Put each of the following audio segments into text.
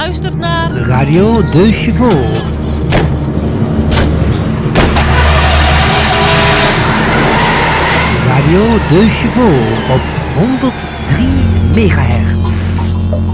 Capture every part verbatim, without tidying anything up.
luistert naar Radio De Chevaux. Radio De Chevaux op honderddrie megahertz.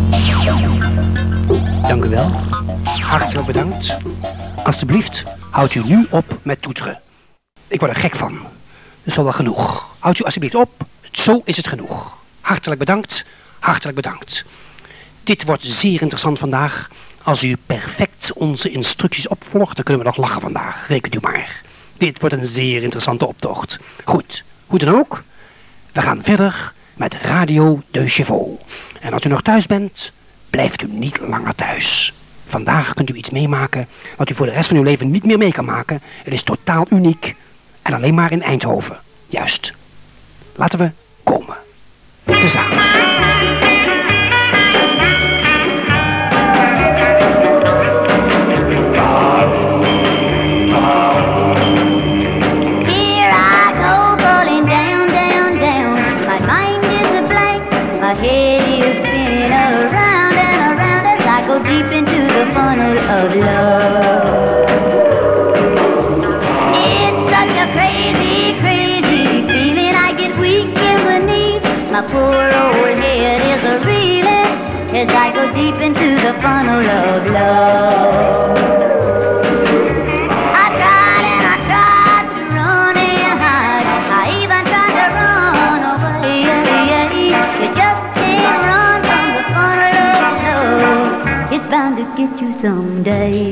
Dank u wel. Hartelijk bedankt. Alsjeblieft, houdt u nu op met toeteren. Ik word er gek van. Dat is al wel genoeg. Houdt u alsjeblieft op. Zo is het genoeg. Hartelijk bedankt. Hartelijk bedankt. Dit wordt zeer interessant vandaag. Als u perfect onze instructies opvolgt, dan kunnen we nog lachen vandaag. Rekent u maar. Dit wordt een zeer interessante optocht. Goed, hoe dan ook. We gaan verder met Radio De Chevaux. En als u nog thuis bent, blijft u niet langer thuis. Vandaag kunt u iets meemaken wat u voor de rest van uw leven niet meer mee kan maken. Het is totaal uniek en alleen maar in Eindhoven. Juist. Laten we komen. Tezamen. Deep into the funnel of love. It's such a crazy, crazy feeling. I get weak in the knees. My poor old head is a reeling as I go deep into the funnel of love. I tried and I tried to run and hide. I even tried to run away. You just can't run from the funnel of love. It's bound to get you someday.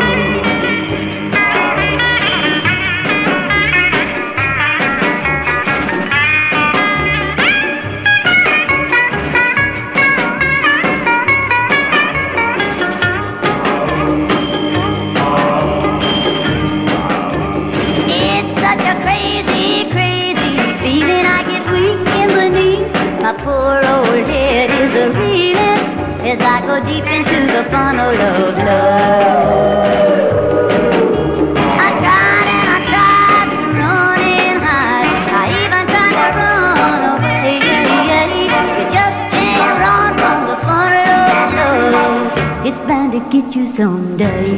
It's such a crazy, crazy feeling. I get weak in the knees. My poor old head is a reeling as I go deep into the funnel of love. I tried and I tried to run and hide. I even tried to run away. You just can't run from the funnel of love. It's bound to get you someday.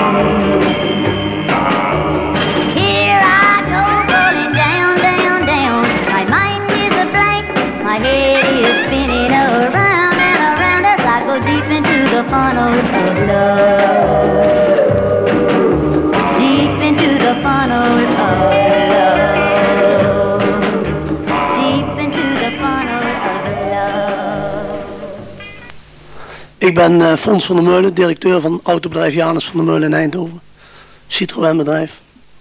Here I go falling down, down, down. My mind is a blank. My head is spinning around. Deep into the funnel of love. Deep into the funnel of love. Deep into the funnel of love. Ik ben uh, Fons van der Meulen, directeur van autobedrijf Janus van der Meulen in Eindhoven. Citroën bedrijf.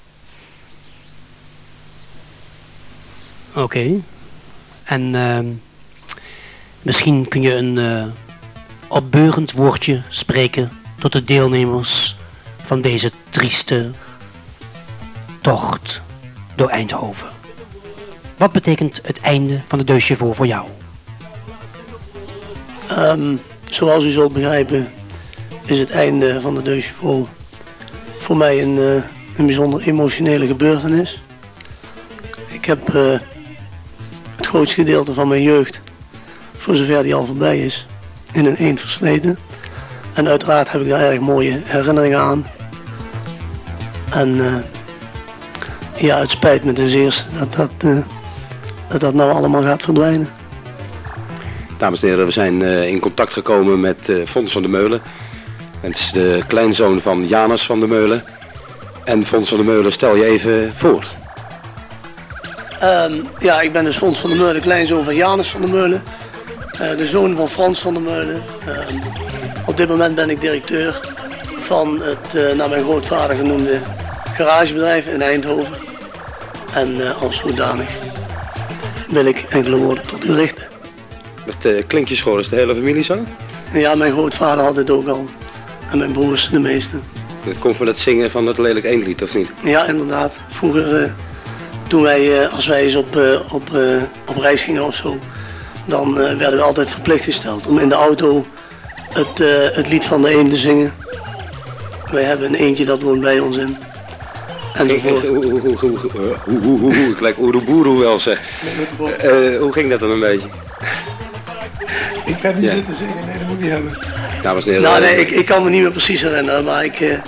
Oké. Okay. En uh, misschien kun je een Uh... opbeurend woordje spreken tot de deelnemers van deze trieste tocht door Eindhoven. Wat betekent het einde van de De Chevaux voor jou? Um, zoals u zult begrijpen is het einde van de De Chevaux voor mij een, uh, een bijzonder emotionele gebeurtenis. Ik heb uh, het grootste gedeelte van mijn jeugd, voor zover die al voorbij is, in een eend versleten. En uiteraard heb ik daar erg mooie herinneringen aan. En uh, ja, het spijt me ten zeerste dat dat, uh, dat dat nou allemaal gaat verdwijnen. Dames en heren, we zijn uh, in contact gekomen met uh, Fons van der Meulen. En het is de kleinzoon van Janus van der Meulen. En Fons van der Meulen, stel je even voor. Um, ja, ik ben dus Fons van der Meulen, kleinzoon van Janus van der Meulen. Uh, de zoon van Frans van der Meulen. Uh, op dit moment ben ik directeur van het uh, naar mijn grootvader genoemde garagebedrijf in Eindhoven. En uh, als zodanig wil ik enkele woorden tot u richten. Met uh, klinkjeschoor is de hele familie zo? Ja, mijn grootvader had het ook al. En mijn broers de meeste. Dat komt van het zingen van het lelijk eendlied, of niet? Ja, inderdaad. Vroeger, uh, toen wij, uh, als wij eens op, uh, op, uh, op reis gingen of zo, dan uh, werden we altijd verplicht gesteld om in de auto het, uh, het lied van de eend te zingen. Wij hebben een eendje dat woont bij ons in. En ik lijk Oeroboeroe wel zeg. Uh, hoe ging dat dan een beetje? Ik ben niet Ja. zitten zeggen, nee, dat moet ik niet hebben. Dames en heren, Nou nee, ik, ik kan me niet meer precies herinneren, maar ik, uh,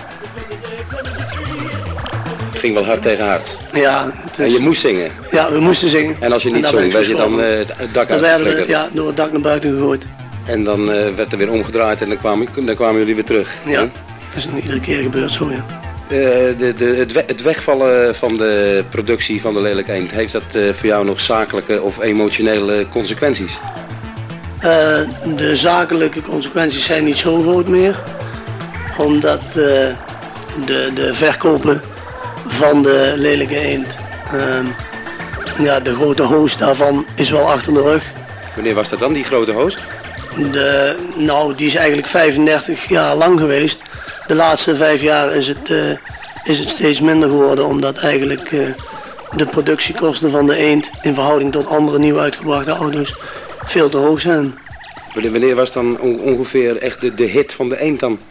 het ging wel hard tegen hard. ja, En dus, je moest zingen. ja, we moesten zingen. En als je niet daar ben zong, ik werd je dan gestorven. eh, het, het dak Dan werden we, uitgeflikkerd. ja, door het dak naar buiten gegooid. En dan eh, werd er weer omgedraaid en dan kwamen, dan kwamen jullie weer terug. Ja, hè? dat is nog iedere keer gebeurd zo, ja. Eh, de, de, het, we- het wegvallen van de productie van de Lelijk Eend, heeft dat eh, voor jou nog zakelijke of emotionele consequenties? Uh, de zakelijke consequenties zijn niet zo groot meer. Omdat uh, de, de verkopen van de Lelijke Eend, uh, ja, de grote host daarvan is wel achter de rug. Wanneer was dat dan, die grote host? De, nou, die is eigenlijk vijfendertig jaar lang geweest. De laatste vijf jaar is het, uh, is het steeds minder geworden, omdat eigenlijk uh, de productiekosten van de Eend in verhouding tot andere nieuw uitgebrachte auto's veel te hoog zijn. Wanneer wanneer was dan on- ongeveer echt de, de hit van de Eend dan?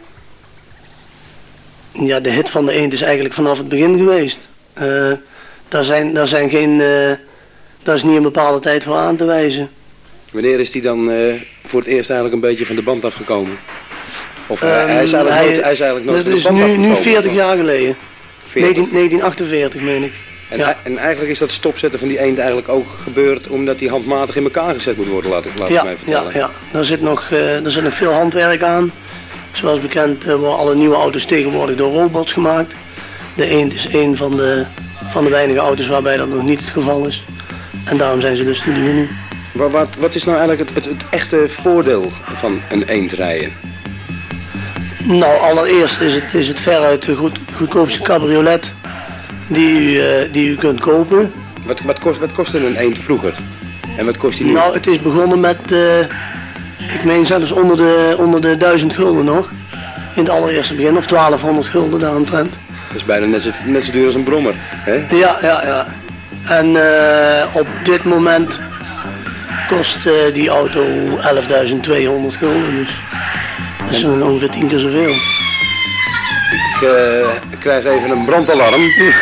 Ja, de hit van de Eend is eigenlijk vanaf het begin geweest. Uh, daar, zijn, daar, zijn geen, uh, daar is niet een bepaalde tijd voor aan te wijzen. Wanneer is die dan eh, voor het eerst eigenlijk een beetje van de band afgekomen? Of hij, Um, hij is eigenlijk hij- nooit, hij is eigenlijk nooit Dat van de is band nu, nu afgekomen. veertig jaar geleden. veertig. negentien negentien achtenveertig meen ik. En, Ja. en eigenlijk is dat stopzetten van die Eend eigenlijk ook gebeurd omdat die handmatig in elkaar gezet moet worden, laat ik, laat ik Ja, mij ja, vertellen. ja. Daar, zit nog, uh, daar zit nog veel handwerk aan. Zoals bekend uh, worden alle nieuwe auto's tegenwoordig door robots gemaakt. De Eend is een van de, van de weinige auto's waarbij dat nog niet het geval is. En daarom zijn ze dus te duur nu. Maar wat, wat is nou eigenlijk het, het, het echte voordeel van een Eend rijden? Nou, allereerst is het, is het veruit de goed, goedkoopste cabriolet die u, uh, die u kunt kopen. Wat, wat, kost, wat kostte een Eend vroeger? En wat kost die nu? Nou, het is begonnen met, uh, ik meen zelfs onder de, onder de duizend gulden nog. In het allereerste begin, of twaalfhonderd gulden daaromtrent. Dat is bijna net zo, net zo duur als een brommer. Hè? Ja, ja, ja. En uh, op dit moment kost uh, die auto elfduizend tweehonderd gulden. Dus dat is een ongeveer tien keer zoveel. Ik, uh, ik krijg even een brandalarm.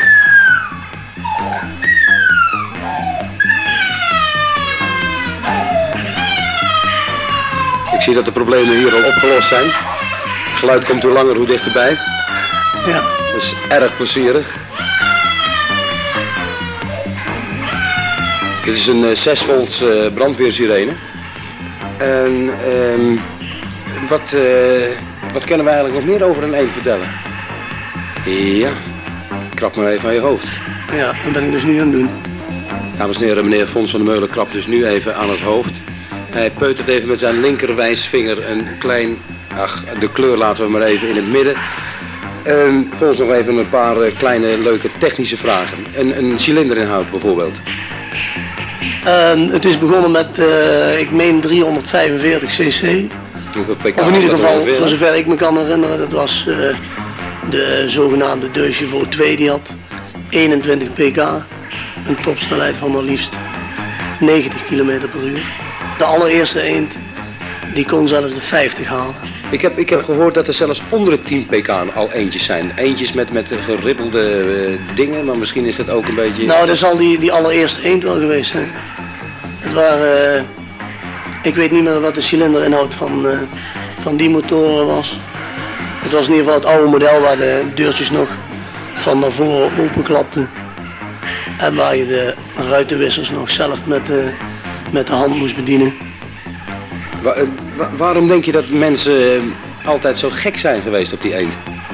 Ik zie dat de problemen hier al opgelost zijn. Het geluid komt hoe langer hoe dichterbij. Ja. Dat is erg plezierig. Dit is een uh, zes volts uh, brandweersirene. En um, wat, uh, wat kunnen we eigenlijk nog meer over een Eend vertellen? Ja, krap maar even aan je hoofd. Ja, dat ben ik dus nu aan het doen. Dames en heren, meneer Fons van der Meulen krapt dus nu even aan het hoofd. Hij peutert even met zijn linkerwijsvinger een klein, ach, de kleur laten we maar even in het midden. En volgens nog even een paar uh, kleine leuke technische vragen. Een, een cilinderinhoud bijvoorbeeld. Uh, het is begonnen met, uh, ik meen driehonderdvijfenveertig cc. Hoeveel pk? Of in ieder dat geval, ongeveer? voor zover ik me kan herinneren, dat was uh, de zogenaamde Deux Chevaux twee, die had eenentwintig pk. Een topsnelheid van maar liefst negentig kilometer per uur. De allereerste Eend, die kon zelfs de vijftig halen. Ik heb, ik heb gehoord dat er zelfs onder de tien pk al eentjes zijn. Eentjes met, met geribbelde uh, dingen, maar misschien is dat ook een beetje... Nou, dat zal die, die allereerste Eend wel geweest zijn. Het waren, uh, ik weet niet meer wat de cilinderinhoud van, uh, van die motoren was. Het was in ieder geval het oude model waar de deurtjes nog van naar voren openklapten. En waar je de ruitenwissers nog zelf met de, met de hand moest bedienen. Wa- wa- waarom denk je dat mensen uh, altijd zo gek zijn geweest op die Eend?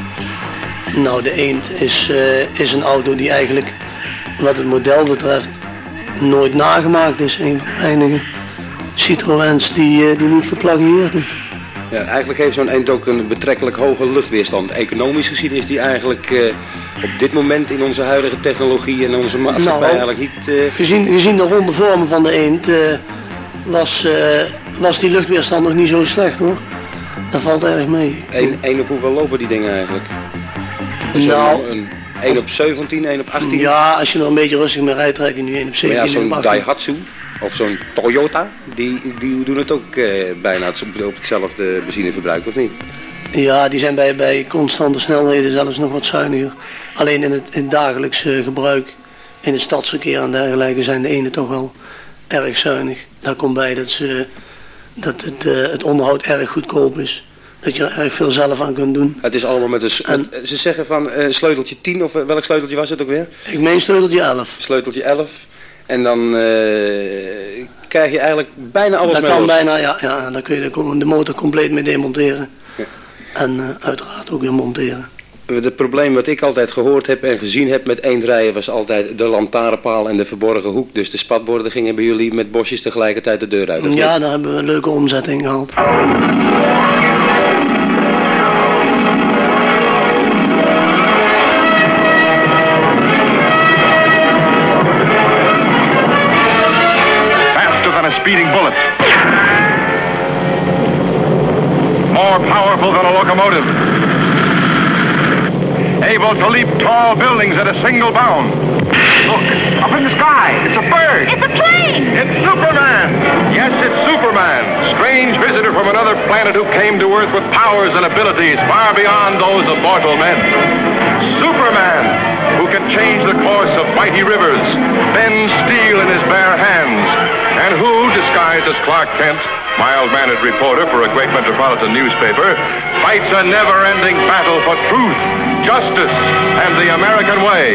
Nou, de Eend is, uh, is een auto die eigenlijk, wat het model betreft, nooit nagemaakt is. Een van de weinige Citroëns die, uh, die niet geplagieerd is. Ja, eigenlijk heeft zo'n Eend ook een betrekkelijk hoge luchtweerstand. Economisch gezien is die eigenlijk uh, op dit moment in onze huidige technologie en onze maatschappij Nou, eigenlijk niet... Uh... Gezien, gezien de ronde vormen van de Eend uh, was, uh, was die luchtweerstand nog niet zo slecht hoor. Dat valt erg mee. Eén één op hoeveel lopen die dingen eigenlijk? Zo'n- Nou, een één op zeventien, één op achttien? ja, als je er een beetje rustig mee rijdt, rijdt hij nu één op Maar zeventien. ja, zo'n één op achttien. Daihatsu of zo'n Toyota, die, die doen het ook uh, bijna op, op hetzelfde benzineverbruik, of niet? Ja, die zijn bij, bij constante snelheden zelfs nog wat zuiniger. Alleen in het, in het dagelijks uh, gebruik, in het stadsverkeer en dergelijke, zijn de ene toch wel erg zuinig. Daar komt bij dat ze dat het, uh, het onderhoud erg goedkoop is. Dat je er erg veel zelf aan kunt doen. Het is allemaal met een... En, met, ze zeggen van uh, sleuteltje tien, of uh, welk sleuteltje was het ook weer? Ik meen sleuteltje elf. Sleuteltje elf. En dan uh, krijg je eigenlijk bijna alles mee. Dat kan los. bijna, ja, ja. Dan kun je de, de motor compleet mee demonteren. Ja. En uh, uiteraard ook weer monteren. Het probleem wat ik altijd gehoord heb en gezien heb met eendrijden was altijd de lantaarnpaal en de verborgen hoek. Dus de spatborden gingen bij jullie met bosjes tegelijkertijd de deur uit. Ja, daar hebben we een leuke omzetting gehad. Faster than a speeding bullet. More powerful than a locomotive. Able to leap tall buildings at a single bound. Look, up in the sky, it's a bird. It's a plane. It's Superman. Yes, it's Superman. Strange visitor from another planet who came to Earth with powers and abilities far beyond those of mortal men. Superman, who can change the course of mighty rivers, bend steel in his bare hands, and who, disguised as Clark Kent, mild-mannered reporter for a great metropolitan newspaper, fights a never-ending battle for truth, justice, and the American way.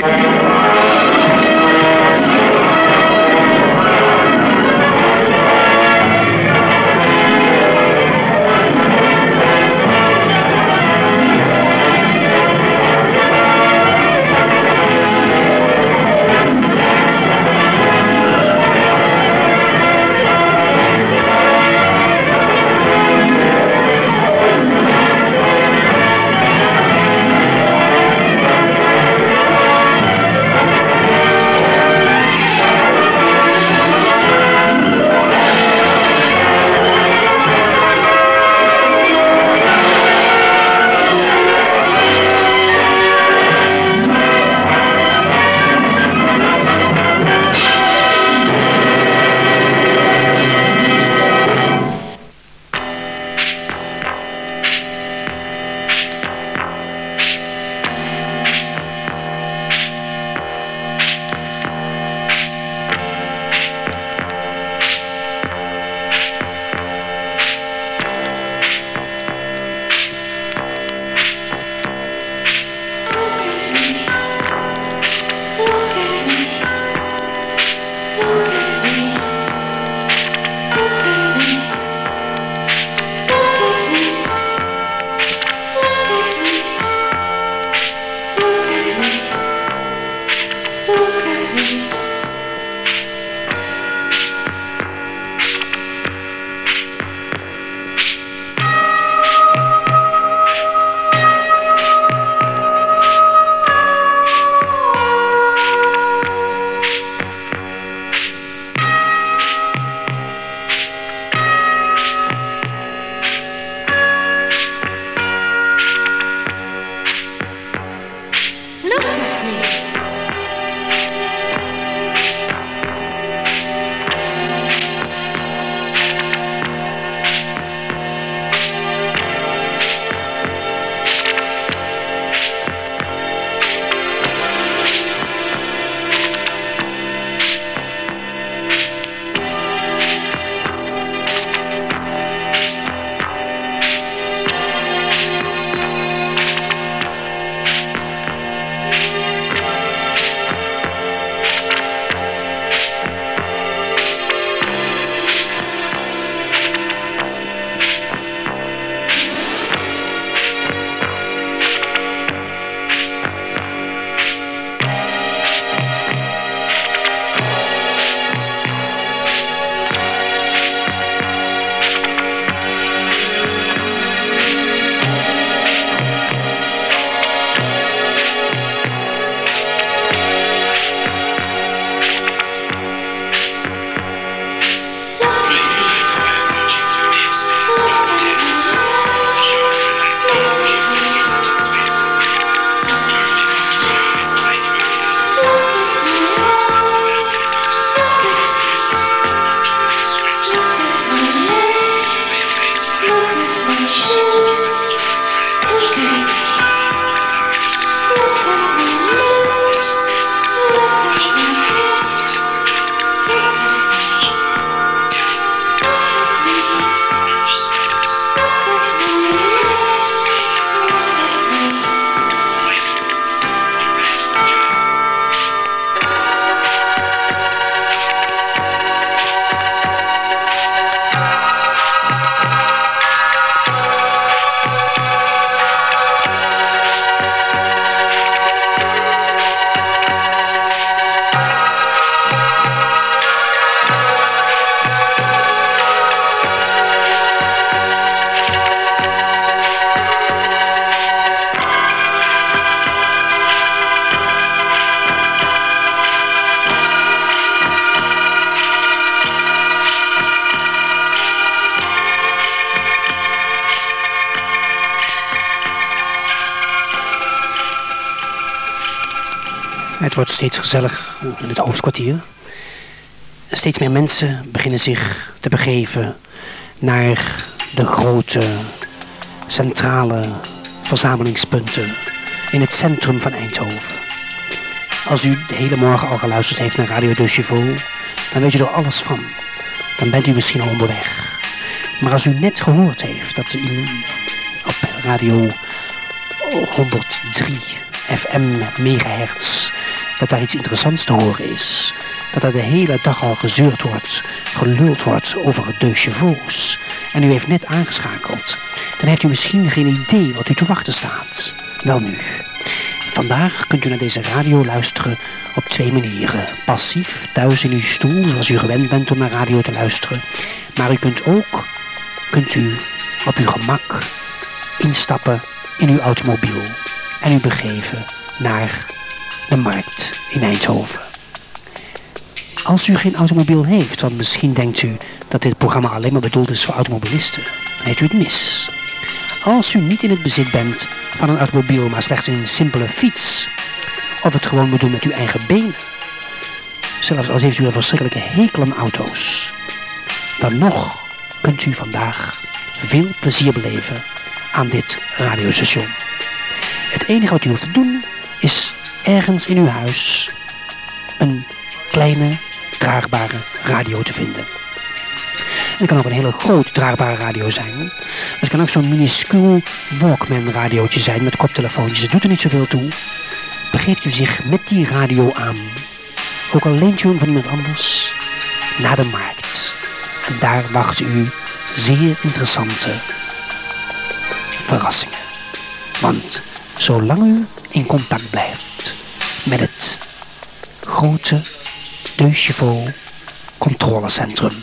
Het wordt steeds gezelliger in het hoofdkwartier. Steeds meer mensen beginnen zich te begeven naar de grote centrale verzamelingspunten in het centrum van Eindhoven. Als u de hele morgen al geluisterd heeft naar Radio De Chevaux, dan weet u er alles van. Dan bent u misschien al onderweg. Maar als u net gehoord heeft dat u op radio honderddrie F M megahertz, dat daar iets interessants te horen is, dat er de hele dag al gezeurd wordt, geluld wordt over De Chevaux, en u heeft net aangeschakeld, dan heeft u misschien geen idee wat u te wachten staat. Wel nu, vandaag kunt u naar deze radio luisteren op twee manieren. Passief, thuis in uw stoel, zoals u gewend bent om naar radio te luisteren. Maar u kunt ook, kunt u op uw gemak instappen in uw automobiel en u begeven naar de markt in Eindhoven. Als u geen automobiel heeft, want misschien denkt u dat dit programma alleen maar bedoeld is voor automobilisten, dan heeft u het mis. Als u niet in het bezit bent van een automobiel, maar slechts een simpele fiets, of het gewoon moet doen met uw eigen benen, zelfs als heeft u een verschrikkelijke hekel aan auto's, dan nog kunt u vandaag veel plezier beleven aan dit radiostation. Het enige wat u hoeft te doen is ergens in uw huis een kleine draagbare radio te vinden. Het kan ook een hele groot draagbare radio zijn. Het kan ook zo'n minuscuul Walkman radiootje zijn met koptelefoontjes. Het doet er niet zoveel toe. Begeeft u zich met die radio aan, ook al leent u hem van iemand anders, naar de markt. En daar wachten u zeer interessante verrassingen. Want zolang u in contact blijft met het grote De Chevaux controlecentrum,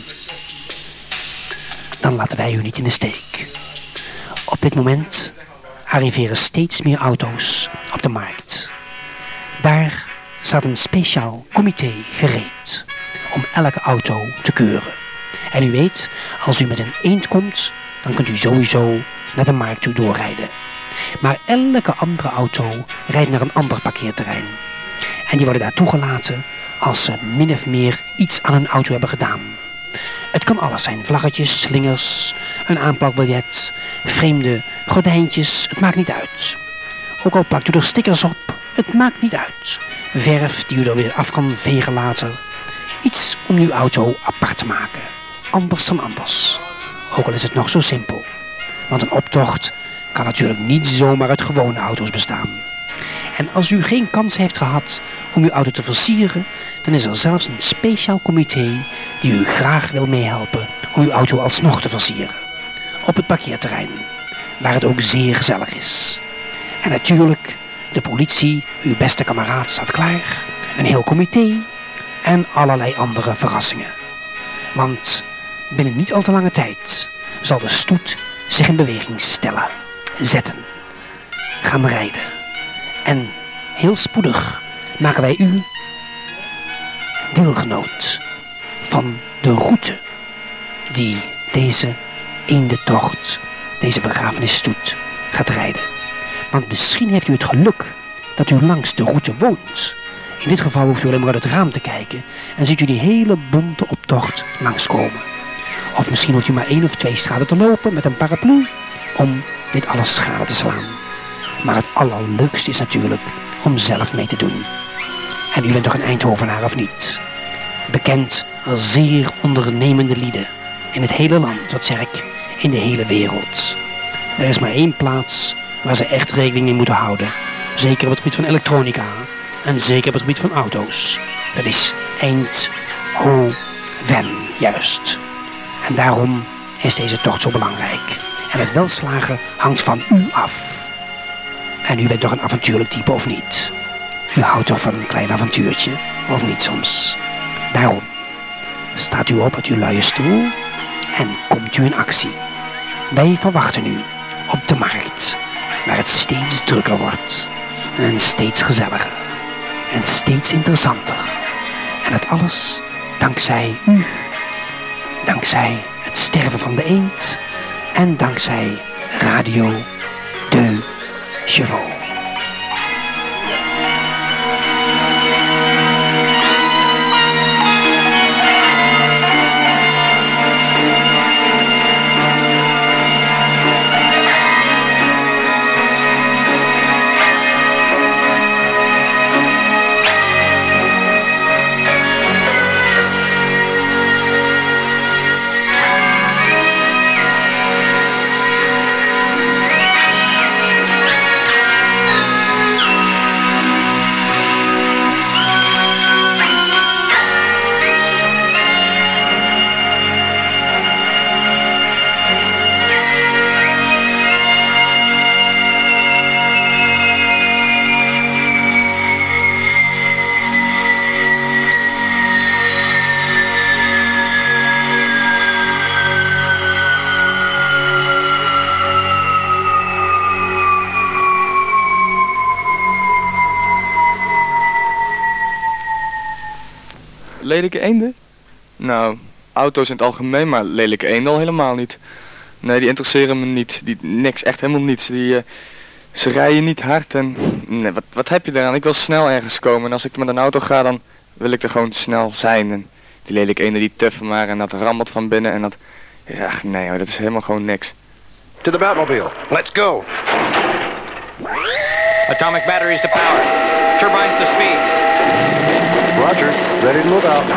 dan laten wij u niet in de steek. Op dit moment arriveren steeds meer auto's op de markt. Daar staat een speciaal comité gereed om elke auto te keuren. En u weet, als u met een eend komt, dan kunt u sowieso naar de markt toe doorrijden. Maar elke andere auto rijdt naar een ander parkeerterrein. En die worden daar toegelaten als ze min of meer iets aan hun auto hebben gedaan. Het kan alles zijn, vlaggetjes, slingers, een aanplakbiljet, vreemde gordijntjes, het maakt niet uit. Ook al plakt u er stickers op, het maakt niet uit. Verf die u er weer af kan vegen later. Iets om uw auto apart te maken. Anders dan anders. Ook al is het nog zo simpel. Want een optocht kan natuurlijk niet zomaar uit gewone auto's bestaan. En als u geen kans heeft gehad om uw auto te versieren, dan is er zelfs een speciaal comité die u graag wil meehelpen om uw auto alsnog te versieren. Op het parkeerterrein, waar het ook zeer gezellig is. En natuurlijk, de politie, uw beste kameraad, staat klaar. Een heel comité en allerlei andere verrassingen. Want binnen niet al te lange tijd zal de stoet zich in beweging stellen, zetten, gaan rijden. En heel spoedig maken wij u deelgenoot van de route die deze eendentocht, deze begrafenisstoet gaat rijden. Want misschien heeft u het geluk dat u langs de route woont. In dit geval hoeft u alleen maar uit het raam te kijken en ziet u die hele bonte optocht langskomen. Of misschien hoeft u maar één of twee straten te lopen met een paraplu om dit alles schade te slaan. Maar het allerleukste is natuurlijk om zelf mee te doen. En u bent toch een Eindhovenaar of niet? Bekend als zeer ondernemende lieden in het hele land, wat zeg ik, in de hele wereld. Er is maar één plaats waar ze echt rekening mee moeten houden. Zeker op het gebied van elektronica en zeker op het gebied van auto's. Dat is Eindhoven, juist. En daarom is deze tocht zo belangrijk. En het welslagen hangt van u af. En u bent toch een avontuurlijk type of niet? U houdt toch van een klein avontuurtje, of niet soms? Daarom staat u op uit uw luie stoel en komt u in actie. Wij verwachten u op de markt, waar het steeds drukker wordt en steeds gezelliger en steeds interessanter. En dat alles dankzij u, dankzij het sterven van de eend en dankzij Radio De Chevaux. lelijke eenden? Nou, auto's in het algemeen, maar lelijke eenden al helemaal niet. Nee, die interesseren me niet. Die, niks, echt helemaal niets. Die, uh, ze rijden niet hard en... Nee, wat, wat heb je daaraan? Ik wil snel ergens komen en als ik met een auto ga, dan wil ik er gewoon snel zijn. En die lelijke eenden die tuffen maar en dat rammelt van binnen en dat... Ja, nee hoor, dat is helemaal gewoon niks. To the Batmobile. Let's go. Atomic batteries to power. Turbines to speed. Roger. Ready to move out.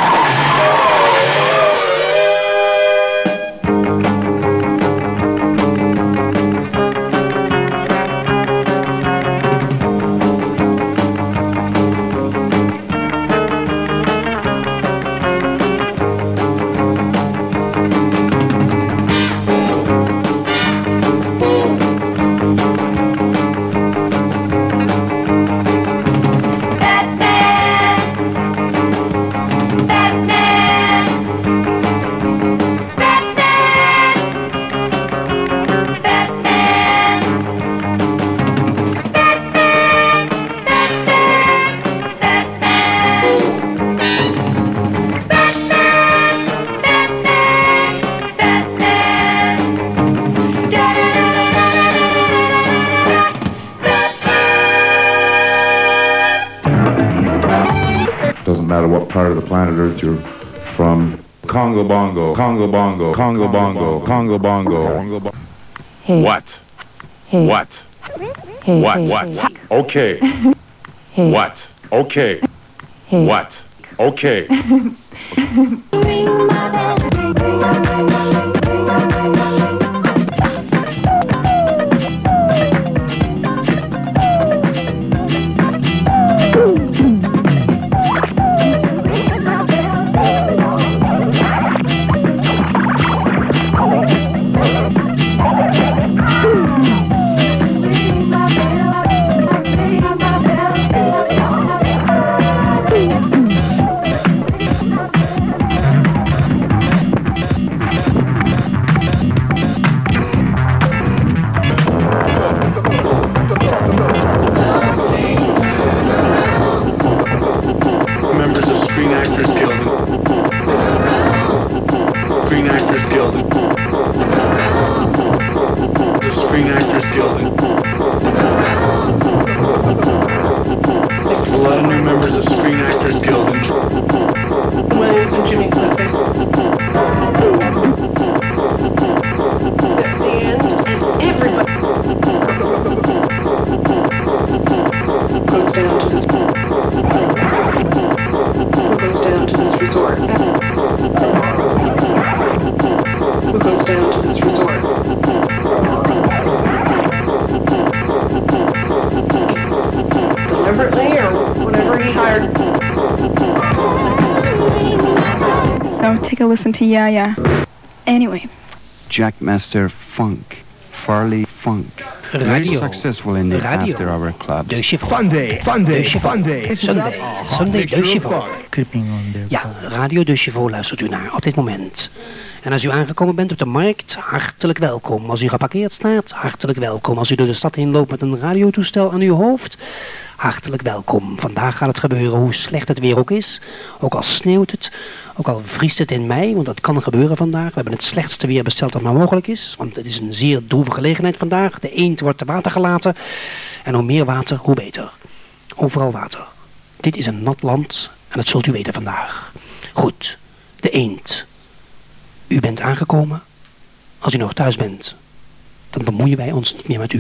Part of the planet Earth you're from. Congo bongo, Congo bongo, Congo bongo, Congo bongo. Hey. What? Hey. What? Hey. What? Hey. What? Hey. Okay. Hey. What? Okay. Hey. What? Okay. Listen to Yeah Yeah. Anyway. Jackmaster Funk, Farley Funk. Radio. Very successful in the Radio. after hour clubs. De Chiffon. Sunday, Sunday, De Chiffon. Sunday. Sunday. Sunday de Chiffon. Ja, Radio de Chiffon luistert u naar op dit moment. En als u aangekomen bent op de markt, hartelijk welkom. Als u geparkeerd staat, hartelijk welkom. Als u door de stad heen loopt met een radiotoestel aan uw hoofd, hartelijk welkom. Vandaag gaat het gebeuren hoe slecht het weer ook is. Ook al sneeuwt het, ook al vriest het in mei, want dat kan gebeuren vandaag. We hebben het slechtste weer besteld dat maar mogelijk is. Want het is een zeer droeve gelegenheid vandaag. De eend wordt te water gelaten. En hoe meer water, hoe beter. Overal water. Dit is een nat land en dat zult u weten vandaag. Goed, de eend. U bent aangekomen. Als u nog thuis bent, dan bemoeien wij ons niet meer met u.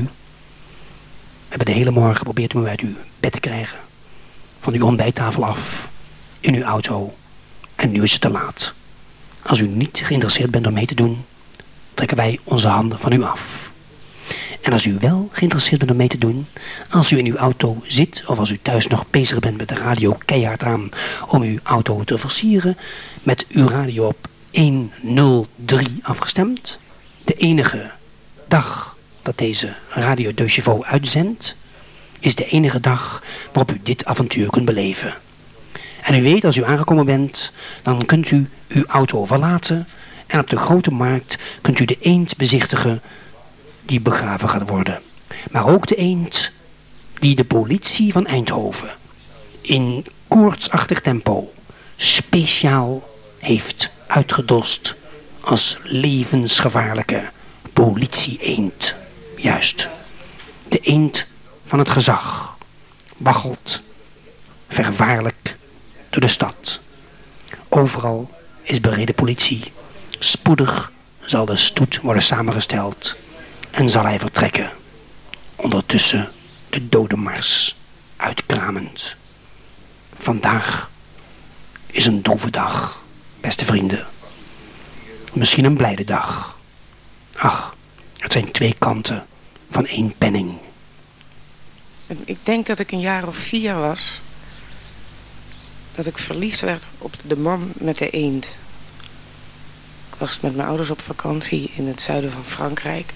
We hebben de hele morgen geprobeerd om u uit uw bed te krijgen. Van uw ontbijttafel af. In uw auto. En nu is het te laat. Als u niet geïnteresseerd bent om mee te doen, trekken wij onze handen van u af. En als u wel geïnteresseerd bent om mee te doen, als u in uw auto zit of als u thuis nog bezig bent met de radio keihard aan om uw auto te versieren, met uw radio op honderddrie afgestemd, de enige dag dat deze Radio de Chevaux uitzendt, is de enige dag waarop u dit avontuur kunt beleven. En u weet, als u aangekomen bent, dan kunt u uw auto verlaten en op de grote markt kunt u de eend bezichtigen die begraven gaat worden. Maar ook de eend die de politie van Eindhoven in koortsachtig tempo speciaal heeft uitgedost als levensgevaarlijke politie-eend. Juist, de eend van het gezag waggelt vervaarlijk door de stad. Overal is bereden politie. Spoedig zal de stoet worden samengesteld en zal hij vertrekken. Ondertussen de dodenmars uitkramend. Vandaag is een droeve dag, beste vrienden. Misschien een blijde dag. Ach, het zijn twee kanten van één penning. Ik denk dat ik een jaar of vier was. Dat ik verliefd werd op de man met de eend. Ik was met mijn ouders op vakantie in het zuiden van Frankrijk.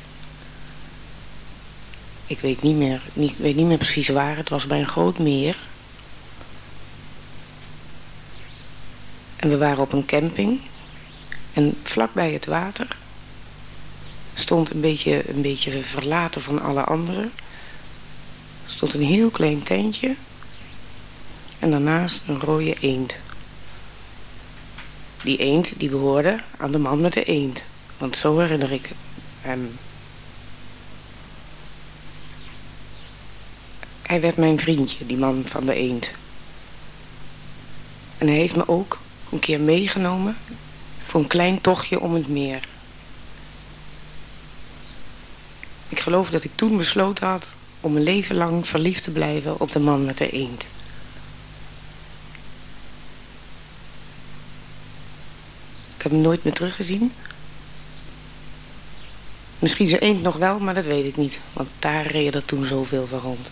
Ik weet niet meer, niet, weet niet meer precies waar. Het was bij een groot meer. En we waren op een camping. En vlakbij het water stond een beetje, een beetje verlaten van alle anderen. Stond een heel klein tentje. En daarnaast een rode eend. Die eend die behoorde aan de man met de eend. Want zo herinner ik hem. Hij werd mijn vriendje, die man van de eend. En hij heeft me ook een keer meegenomen voor een klein tochtje om het meer. Ik geloof dat ik toen besloten had om een leven lang verliefd te blijven op de man met de eend. Ik heb hem nooit meer teruggezien. Misschien zijn eend nog wel, maar dat weet ik niet. Want daar reden er toen zoveel van rond.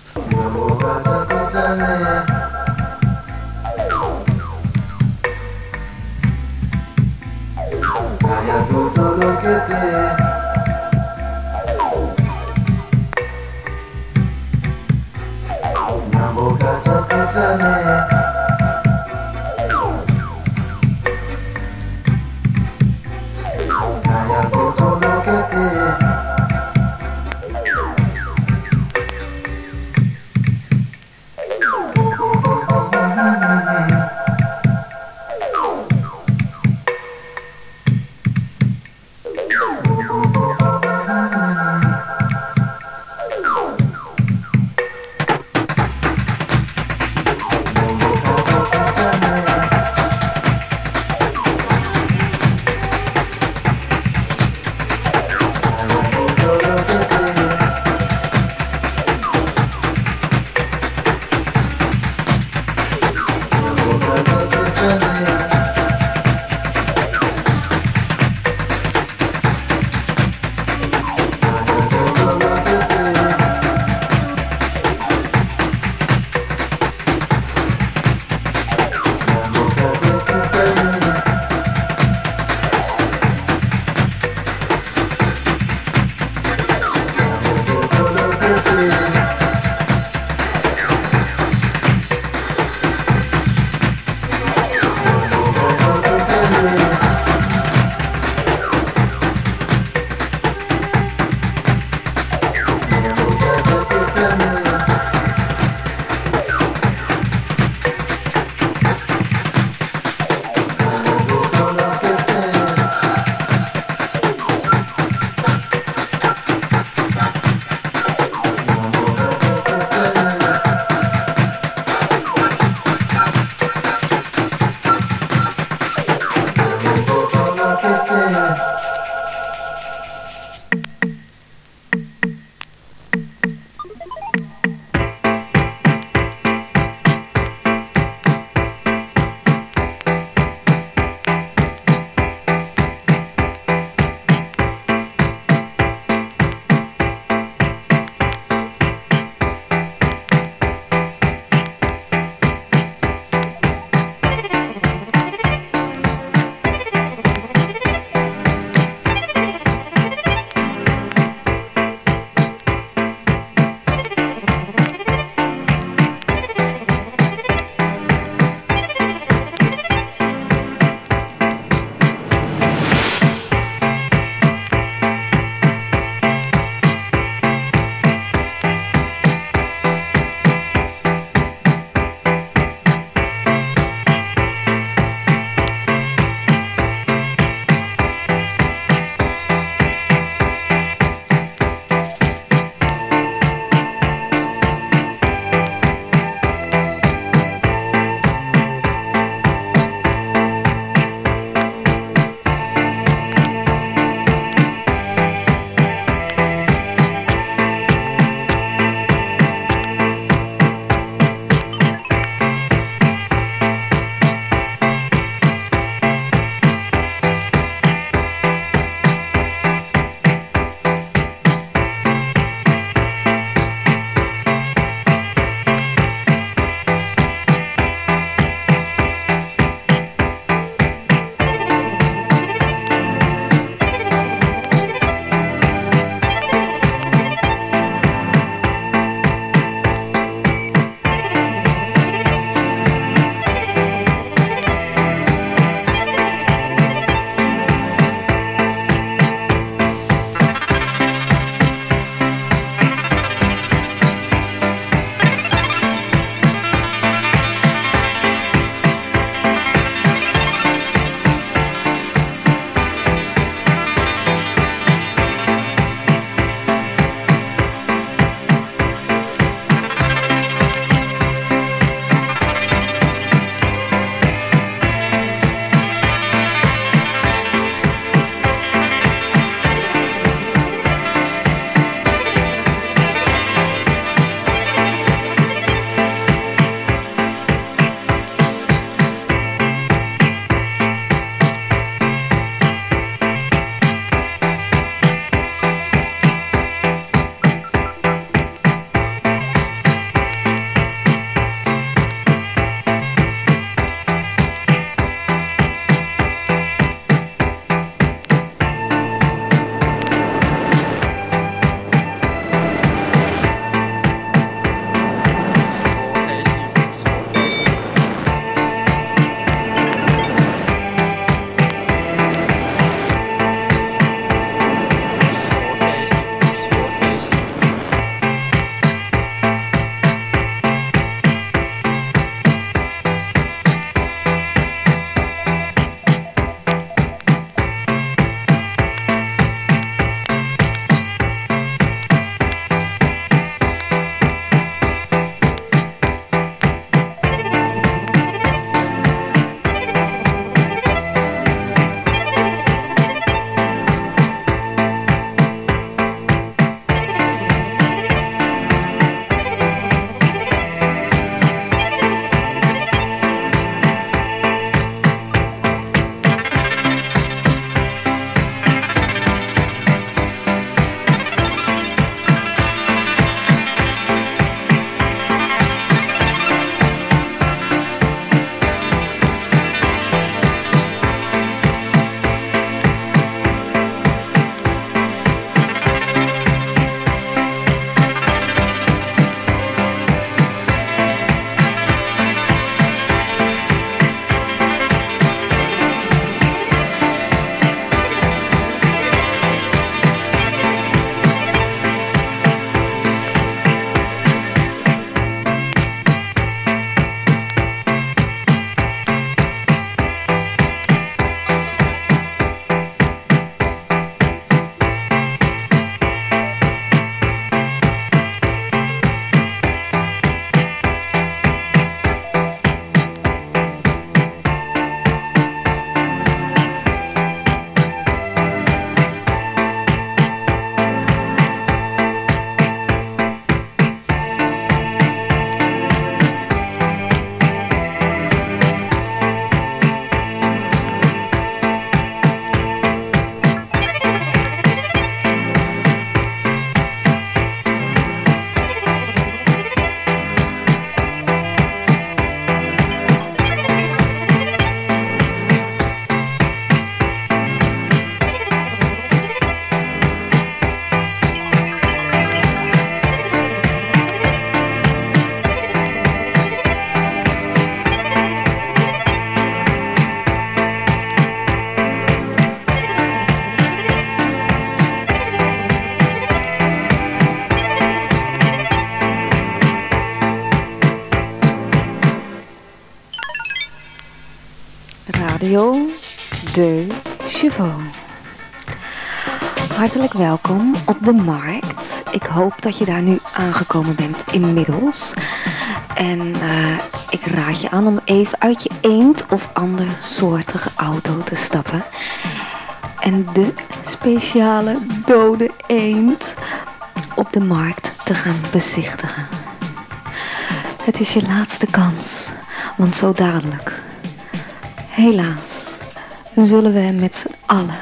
Radio de Chevaux. Hartelijk welkom op de markt. Ik hoop dat je daar nu aangekomen bent inmiddels. En uh, ik raad je aan om even uit je eend of andersoortige auto te stappen. En de speciale dode eend op de markt te gaan bezichtigen. Het is je laatste kans, want zo dadelijk, helaas, zullen we hem met z'n allen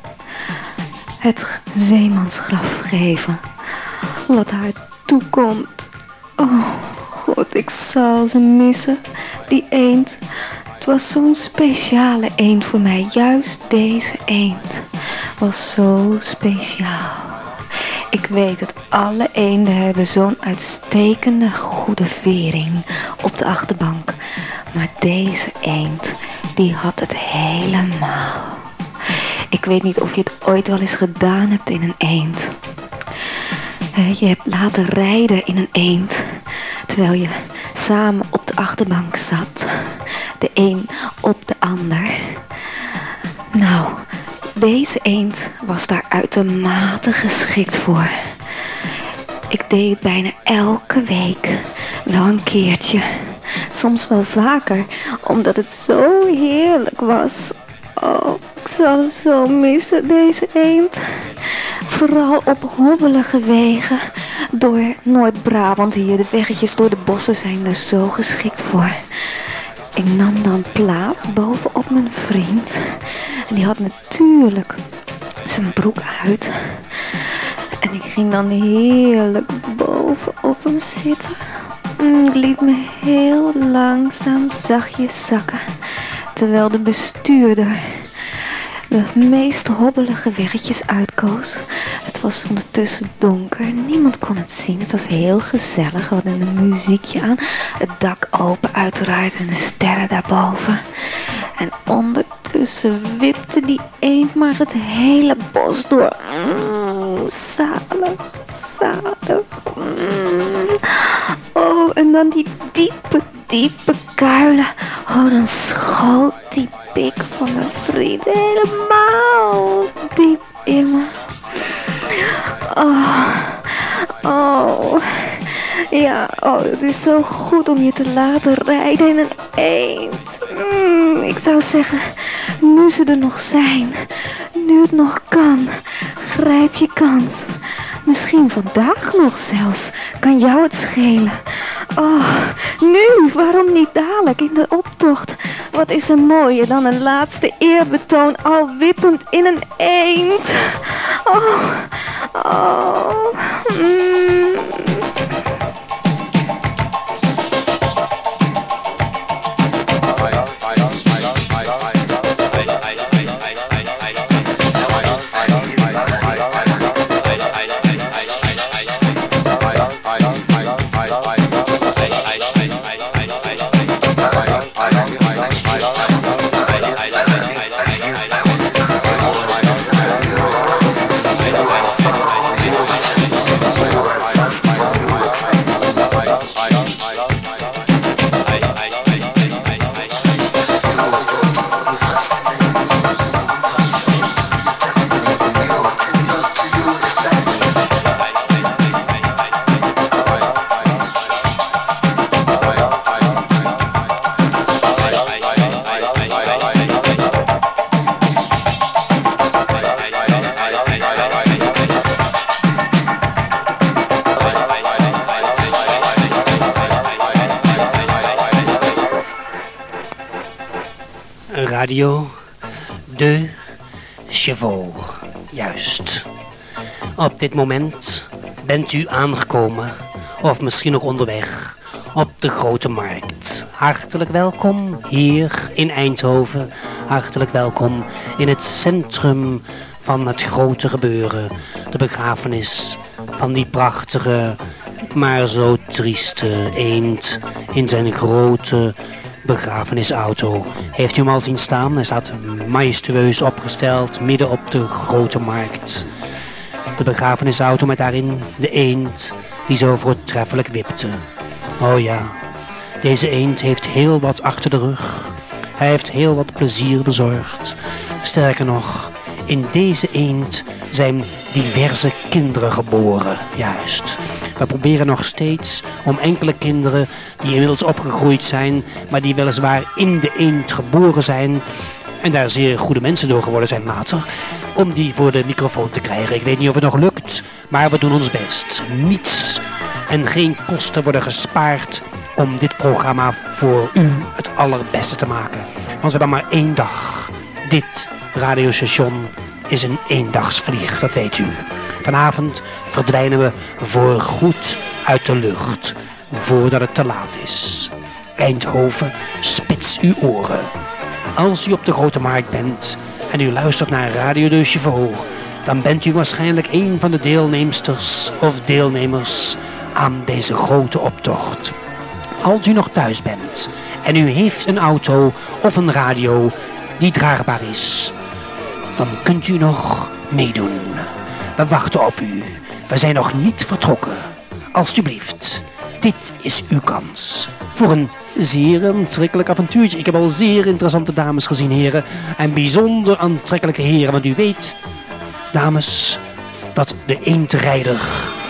het zeemansgraf geven, wat haar toekomt. Oh God, ik zal ze missen, die eend. Het was zo'n speciale eend voor mij, juist deze eend was zo speciaal. Ik weet dat alle eenden hebben zo'n uitstekende goede vering op de achterbank. Maar deze eend, die had het helemaal. Ik weet niet of je het ooit wel eens gedaan hebt in een eend. Je hebt laten rijden in een eend, terwijl je samen op de achterbank zat. De een op de ander. Nou, deze eend was daar uitermate geschikt voor. Ik deed het bijna elke week, wel een keertje. Soms wel vaker, omdat het zo heerlijk was. Oh, ik zal hem zo missen, deze eend. Vooral op hobbelige wegen door Noord-Brabant hier. De weggetjes door de bossen zijn er zo geschikt voor. Ik nam dan plaats bovenop mijn vriend. En die had natuurlijk zijn broek uit. En ik ging dan heerlijk bovenop hem zitten. Ik liet me heel langzaam zachtjes zakken. Terwijl de bestuurder de meest hobbelige weggetjes uitkoos. Het was ondertussen donker. Niemand kon het zien. Het was heel gezellig. We hadden een muziekje aan. Het dak open uiteraard en de sterren daarboven. En ondertussen wipte die eend maar het hele bos door. Mm, zalig, zalig. Mm. Oh, en dan die diepe, diepe kuilen. Oh, dan schoot die pik van mijn vriend helemaal diep in me. Oh, oh. Ja, oh, het is zo goed om je te laten rijden in een eend. Mm, ik zou zeggen, nu ze er nog zijn, nu het nog kan, grijp je kans. Misschien vandaag nog zelfs, kan jou het schelen. Oh, nu, waarom niet dadelijk in de optocht? Wat is er mooier dan een laatste eerbetoon al wippend in een eend? Oh, oh, mm. Radio de Chevaux. Juist. Op dit moment bent u aangekomen, of misschien nog onderweg, op de Grote Markt. Hartelijk welkom hier in Eindhoven. Hartelijk welkom in het centrum van het grote gebeuren. De begrafenis van die prachtige, maar zo trieste eend in zijn grote begrafenisauto. Heeft u hem al zien staan? Hij staat majestueus opgesteld midden op de Grote Markt. De begrafenisauto met daarin de eend die zo voortreffelijk wipte. Oh ja, deze eend heeft heel wat achter de rug. Hij heeft heel wat plezier bezorgd. Sterker nog, in deze eend zijn diverse kinderen geboren, juist. We proberen nog steeds om enkele kinderen die inmiddels opgegroeid zijn, maar die weliswaar in de eend geboren zijn en daar zeer goede mensen door geworden zijn later, om die voor de microfoon te krijgen. Ik weet niet of het nog lukt, maar we doen ons best. Niets en geen kosten worden gespaard om dit programma voor u het allerbeste te maken. Want we hebben maar één dag. Dit radiostation is een eendagsvlieg, dat weet u. Vanavond verdwijnen we voorgoed uit de lucht, voordat het te laat is. Eindhoven, spits uw oren. Als u op de Grote Markt bent en u luistert naar Radio de Chevaux, dan bent u waarschijnlijk een van de deelnemsters of deelnemers aan deze grote optocht. Als u nog thuis bent en u heeft een auto of een radio die draagbaar is, dan kunt u nog meedoen. We wachten op u. We zijn nog niet vertrokken. Alsjeblieft, dit is uw kans. Voor een zeer aantrekkelijk avontuurtje. Ik heb al zeer interessante dames gezien, heren. En bijzonder aantrekkelijke heren. Want u weet, dames, dat de eendrijder,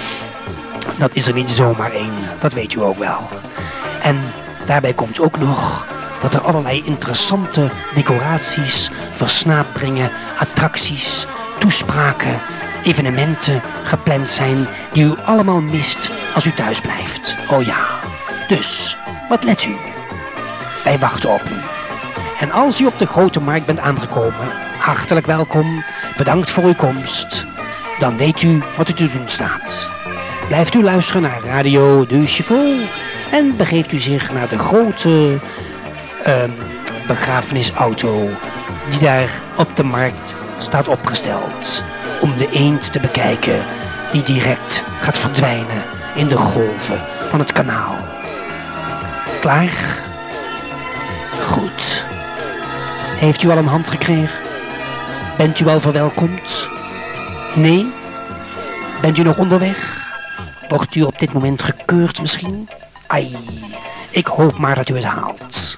dat is er niet zomaar één. Dat weet u ook wel. En daarbij komt ook nog dat er allerlei interessante decoraties, versnaperingen, attracties, toespraken, evenementen gepland zijn die u allemaal mist als u thuis blijft. Oh ja, dus, wat let u? Wij wachten op u. En als u op de Grote Markt bent aangekomen, hartelijk welkom, bedankt voor uw komst. Dan weet u wat u te doen staat. Blijft u luisteren naar Radio de Chevaux en begeeft u zich naar de grote uh, begrafenisauto die daar op de markt staat opgesteld om de eend te bekijken die direct gaat verdwijnen in de golven van het kanaal. Klaar? Goed. Heeft u al een hand gekregen? Bent u al verwelkomd? Nee? Bent u nog onderweg? Wordt u op dit moment gekeurd misschien? Ai, ik hoop maar dat u het haalt.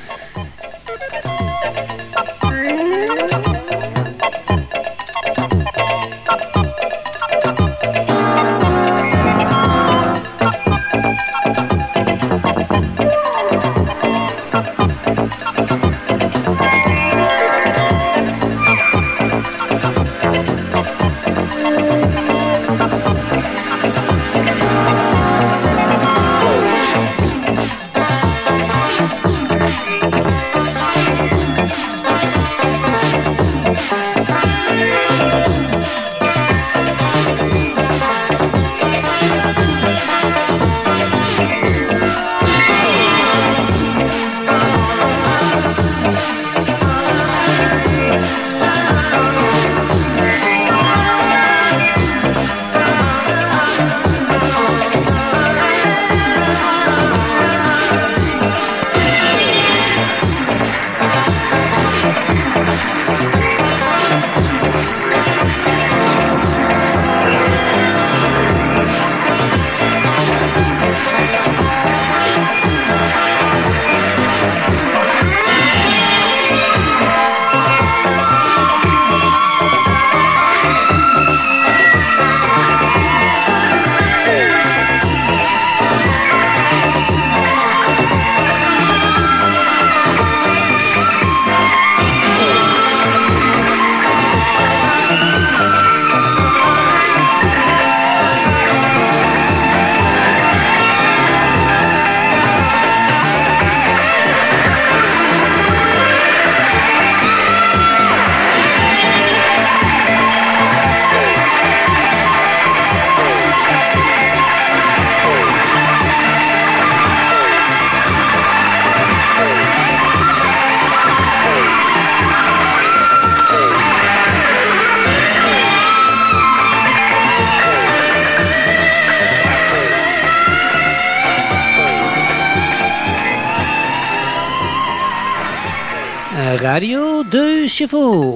Radio de Chevaux.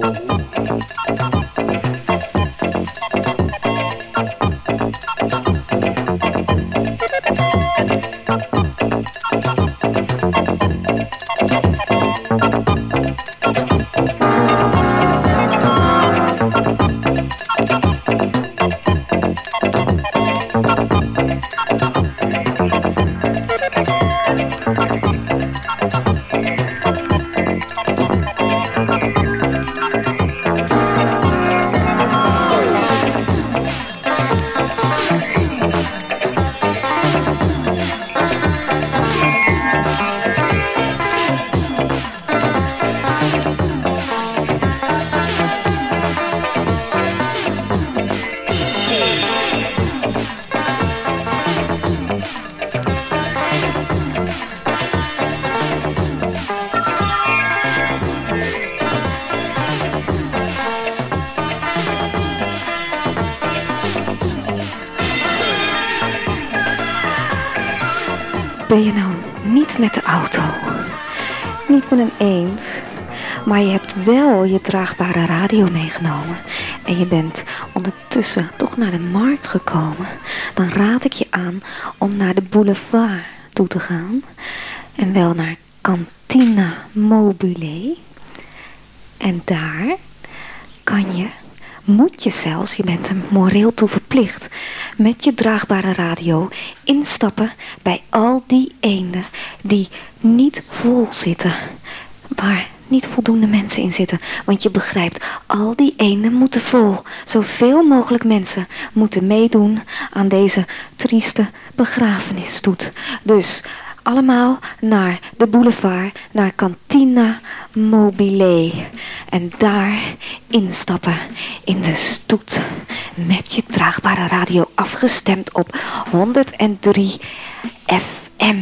ben je nou niet met de auto, niet met een eend, maar je hebt wel je draagbare radio meegenomen en je bent ondertussen toch naar de markt gekomen, dan raad ik je aan om naar de boulevard toe te gaan en wel naar Cantina Mobile. En daar kan je, moet je zelfs, je bent er moreel toe verplicht, met je draagbare radio instappen bij al die eenden die niet vol zitten, waar niet voldoende mensen in zitten. Want je begrijpt, al die eenden moeten vol. Zoveel mogelijk mensen moeten meedoen aan deze trieste begrafenisstoet. Dus allemaal naar de boulevard, naar Cantina Mobile. En daar instappen in de stoet. Met je draagbare radio afgestemd op honderddrie F M.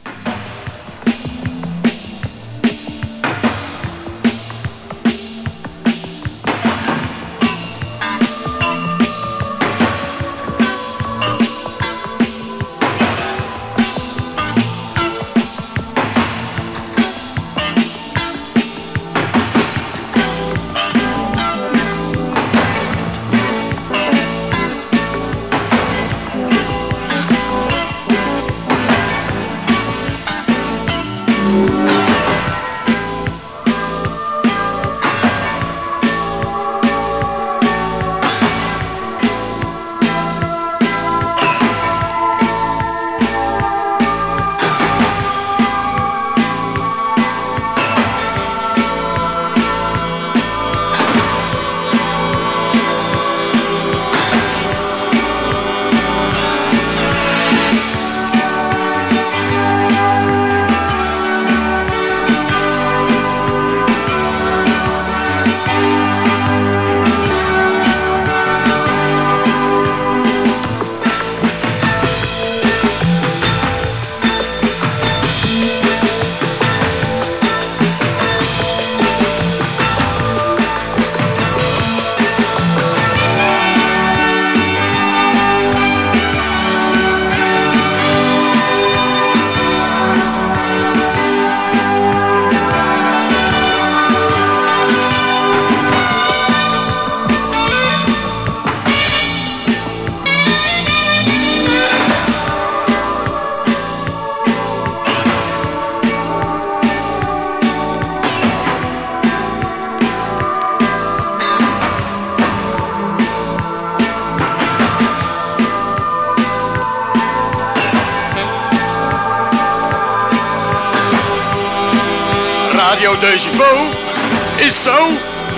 Radio deux chevaux is zo.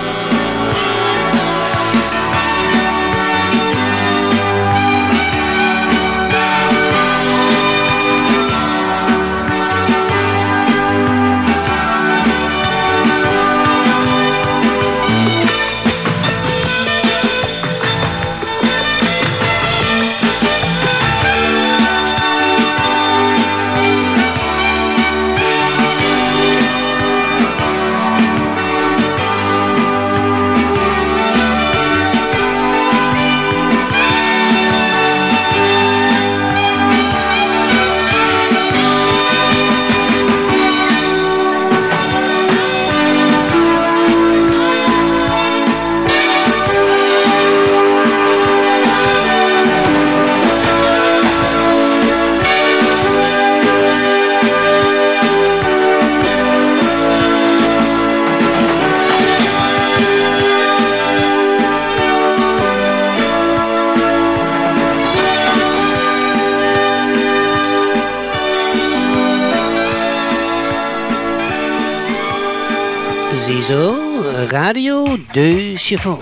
Ziezo, Radio deux chevaux.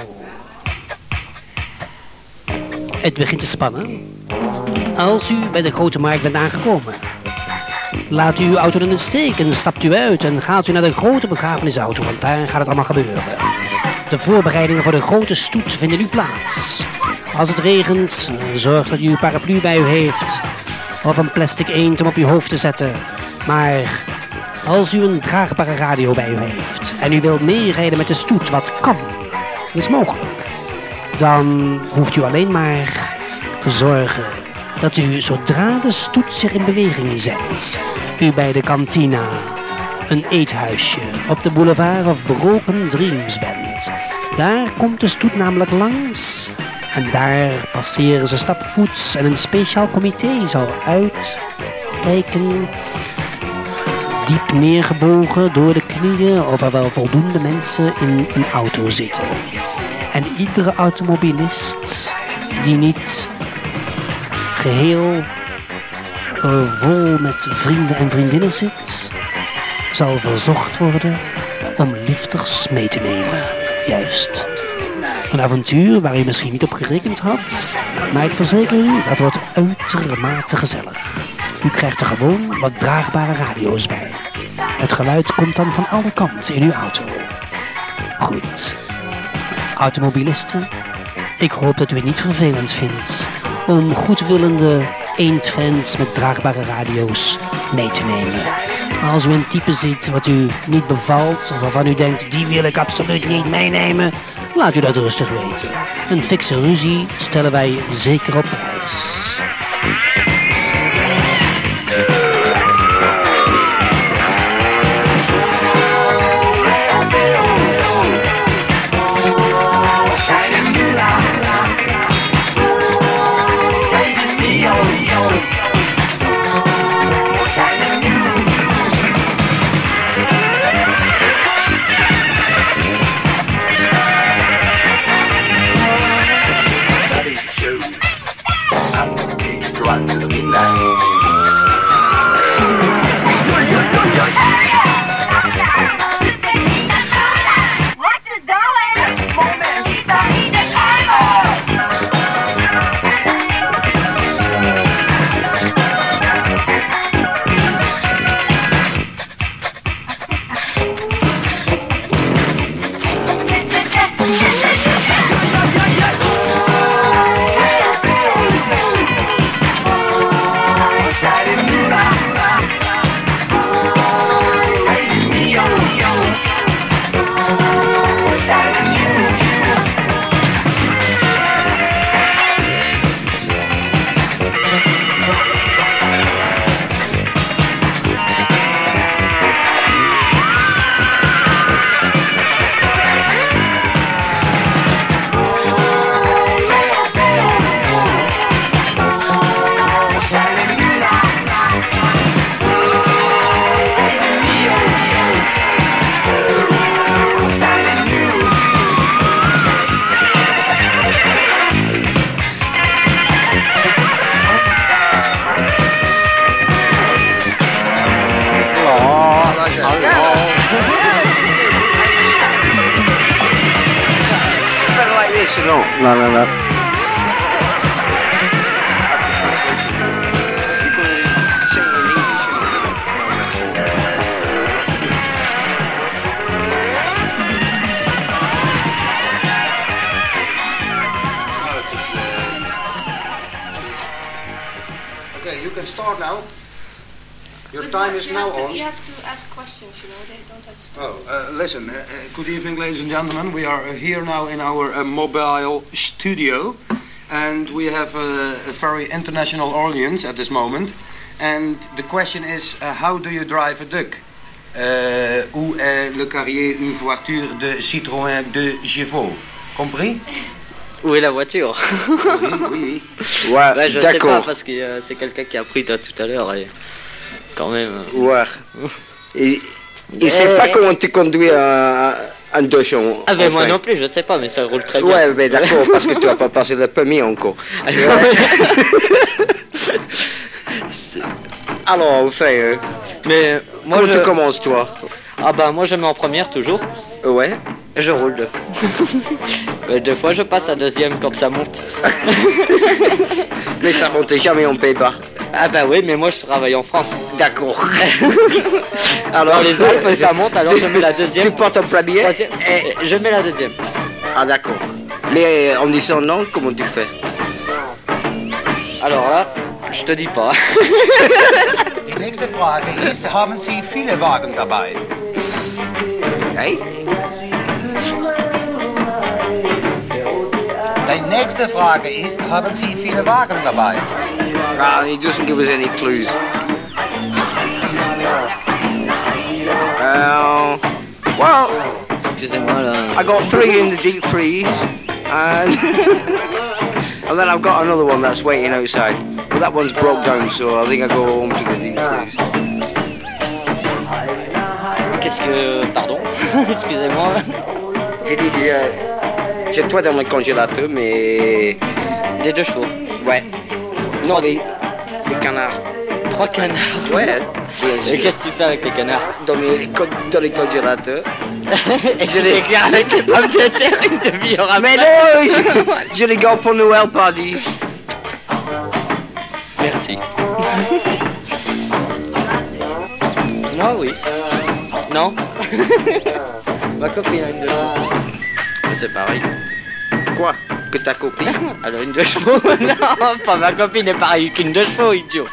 Het begint te spannen. Als u bij de grote markt bent aangekomen, laat u uw auto in de steek en stapt u uit en gaat u naar de grote begrafenisauto, want daar gaat het allemaal gebeuren. De voorbereidingen voor de grote stoet vinden nu plaats. Als het regent, zorg dat u uw paraplu bij u heeft, of een plastic eend om op uw hoofd te zetten. Maar als u een draagbare radio bij u heeft en u wilt meerijden met de stoet, wat kan, is mogelijk, dan hoeft u alleen maar te zorgen dat u zodra de stoet zich in beweging zet, u bij de kantina, een eethuisje op de boulevard of Broken Dreams bent. Daar komt de stoet namelijk langs en daar passeren ze stapvoets en een speciaal comité zal uitkijken, diep neergebogen door de knieën of er wel voldoende mensen in een auto zitten. En iedere automobilist die niet geheel uh, vol met vrienden en vriendinnen zit, zal verzocht worden om lifters mee te nemen. Juist. Een avontuur waar u misschien niet op gerekend had, maar ik verzeker u, dat wordt uitermate gezellig. U krijgt er gewoon wat draagbare radio's bij. Het geluid komt dan van alle kanten in uw auto. Goed. Automobilisten, ik hoop dat u het niet vervelend vindt om goedwillende eendfans met draagbare radio's mee te nemen. Als u een type ziet wat u niet bevalt, of waarvan u denkt, die wil ik absoluut niet meenemen, laat u dat rustig weten. Een fikse ruzie stellen wij zeker op prijs. No, no, no. Okay, you can start now. Your time is now on. You have to ask questions, you know, they don't have to. Oh, uh, listen, uh, uh, good evening, ladies and gentlemen. We are uh, here now in our uh, mobile studio, and we have uh, a very international audience at this moment. And the question is, uh, how do you drive a duck? Uh, où est le carrier une voiture de Citroën deux chevaux? Compris? Où est la voiture? Oui, oui, oui. Ouais, bah, je sais pas, parce que euh, c'est quelqu'un qui a pris toi tout à l'heure, et quand même... Euh... Ouais. Il, il sait pas comment tu conduis un, un deux chevaux. Ah ben moi fait. Non plus, je sais pas, mais ça roule très bien. Ouais, mais d'accord, parce que tu as pas passé le permis encore. Alors, on fait... Euh, mais moi comment je... tu commences, toi? Ah bah moi je mets en première toujours. Ouais. Je roule deux. Mais deux fois je passe à deuxième quand ça monte. Mais ça monte jamais, on paye pas. Ah bah oui, mais moi je travaille en France. D'accord. Alors dans les Alpes ça monte, alors je mets la deuxième. Tu portes en premier et je mets la deuxième. Ah d'accord. Mais en disant non, comment tu fais? Alors là, je te dis pas. Die nächste Frage ist, haben Sie viele Wagen dabei? Hey? Dein nächste Frage ist, haben Sie viele Wagen dabei? Ah, he doesn't give us any clues. Uh, well, excusez-moi là. I got three in the deep freeze, and and then I've got another one that's waiting outside. But that one's broke down, so I think I go home to the deep freeze. Qu'est-ce que... Pardon. Excusez-moi. J'ai dit, euh, j'ai toi dans le congélateur, mais... Des deux chevaux. Ouais. Non, des, des canards. Trois canards. Ouais, bien sûr. Et qu'est-ce que tu fais avec les canards? Dans les, dans les congélateurs. Et je les garde avec les pommes de terre une demi-heure après. Mais non, je, je les garde pour Noël, pardi. Merci. Moi, oui. Non. Ma copine a une deux chevaux. C'est pareil. Quoi? Que ta copine? Elle a une deux chevaux. Non, pas ma copine est pareille qu'une deux chevaux, idiot.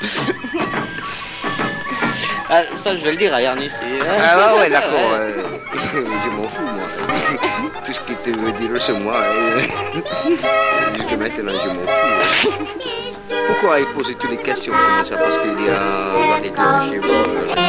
Ah, ça, je vais le dire à Ernest. Ah ouais, ouais, d'accord. Euh, je m'en fous, moi. Tout ce qui te veut dire sur moi, euh, jusque maintenant, je m'en fous. Pourquoi il pose toutes les questions comme ça? Parce qu'il y a variété de chez vous.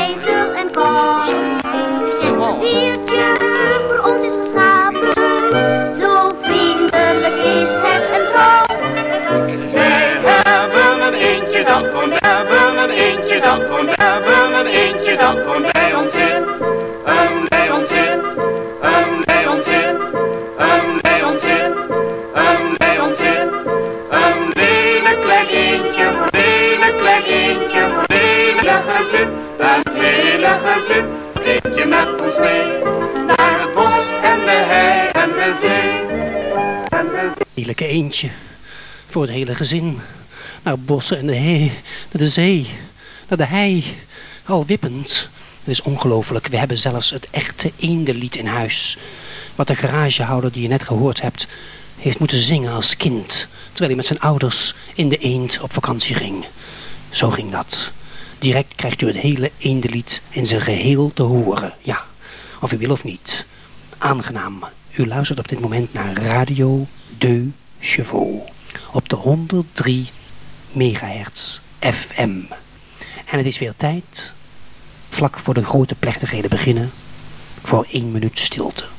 C'est bon. Voor ons is geschapen, zo vriendelijk is het een trouw. Wij hebben een eentje dat woont, hebben een eentje dat woont, hebben een eentje dat woont bij ons in. Een bij ons in, een bij ons in, een bij ons in, een bij ons in. Een lelijk klein eentje, een lelijk klein eentje, een lelijk gezin, een lelijk gezin. Eentje met ons mee, naar het bos en de hei en de zee. En de zee. Lelijke eentje. Voor het hele gezin. Naar bossen en de hei, naar de zee, naar de hei. Al wippend. Het is ongelooflijk. We hebben zelfs het echte eendenlied in huis. Wat de garagehouder die je net gehoord hebt, heeft moeten zingen als kind. Terwijl hij met zijn ouders in de eend op vakantie ging. Zo ging dat. Direct krijgt u het hele eendenlied in zijn geheel te horen. Ja, of u wil of niet. Aangenaam. U luistert op dit moment naar Radio Deux Chevaux. Op de honderddrie megahertz F M. En het is weer tijd, vlak voor de grote plechtigheden beginnen, voor één minuut stilte.